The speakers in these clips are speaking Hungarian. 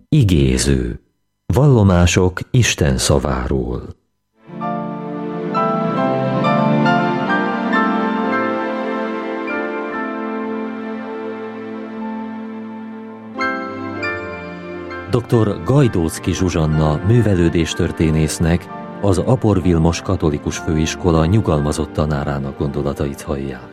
Igéző. Vallomások Isten szaváról. Dr. Gajdóczky Zsuzsanna művelődéstörténésznek, az Apor Vilmos Katolikus Főiskola nyugalmazott tanárának gondolatait hallják.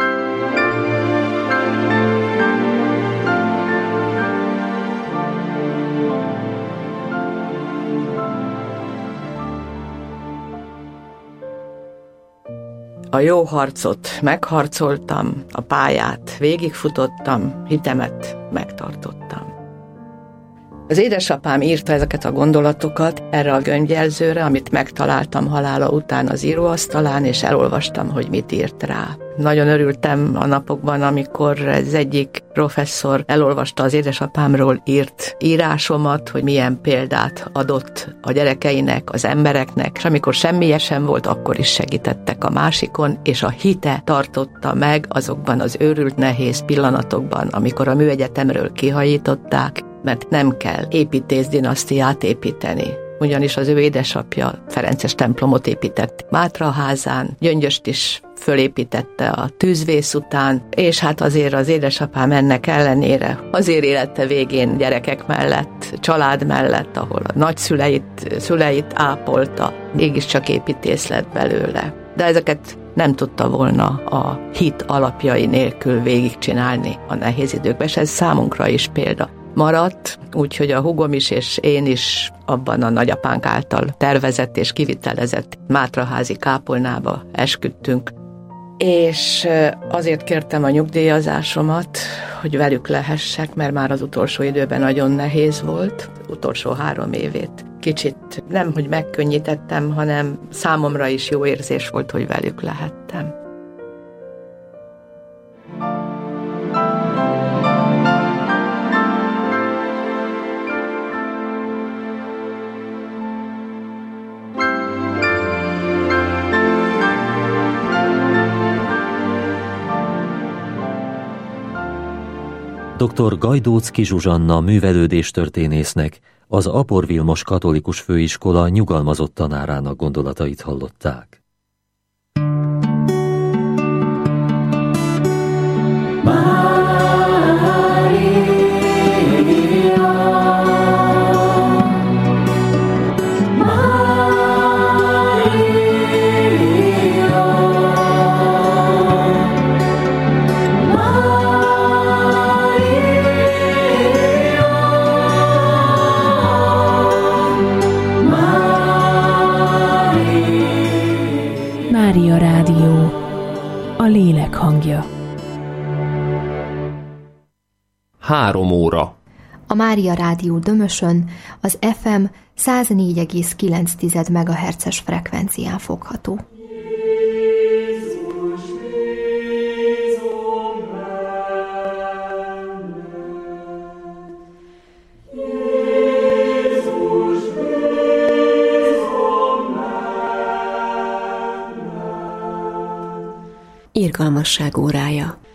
A jó harcot megharcoltam, a pályát végigfutottam, hitemet megtartottam. Az édesapám írta ezeket a gondolatokat erre a gönyvjelzőre, amit megtaláltam halála után az íróasztalán, és elolvastam, hogy mit írt rá. Nagyon örültem a napokban, amikor az egyik professzor elolvasta az édesapámról írt írásomat, hogy milyen példát adott a gyerekeinek, az embereknek, és amikor semmi sem volt, akkor is segítettek a másikon, és a hite tartotta meg azokban az őrült nehéz pillanatokban, amikor a műegyetemről kihajították, mert nem kell építész-dinasztiát építeni. Ugyanis az ő édesapja ferences templomot épített Mátraházán, Gyöngyöst is fölépítette a tűzvész után, és hát azért az édesapám ennek ellenére azért élete végén gyerekek mellett, család mellett, ahol a nagyszüleit ápolta, mégiscsak építész lett belőle. De ezeket nem tudta volna a hit alapjai nélkül végigcsinálni a nehéz időkben, és ez számunkra is példa maradt, úgyhogy a húgom is és én is abban a nagyapánk által tervezett és kivitelezett mátraházi kápolnába esküdtünk. És azért kértem a nyugdíjazásomat, hogy velük lehessek, mert már az utolsó időben nagyon nehéz volt, utolsó 3 évét. Kicsit nem, hogy megkönnyítettem, hanem számomra is jó érzés volt, hogy velük lehettem. Dr. Gajdóczky Zsuzsanna művelődéstörténésznek, az Apor Vilmos Katolikus Főiskola nyugalmazott tanárának gondolatait hallották. Mária Rádió, a lélek hangja. 3 óra. A Mária Rádió Dömösön az FM 104,9 MHz-es frekvencián fogható. Irgalmasság órája.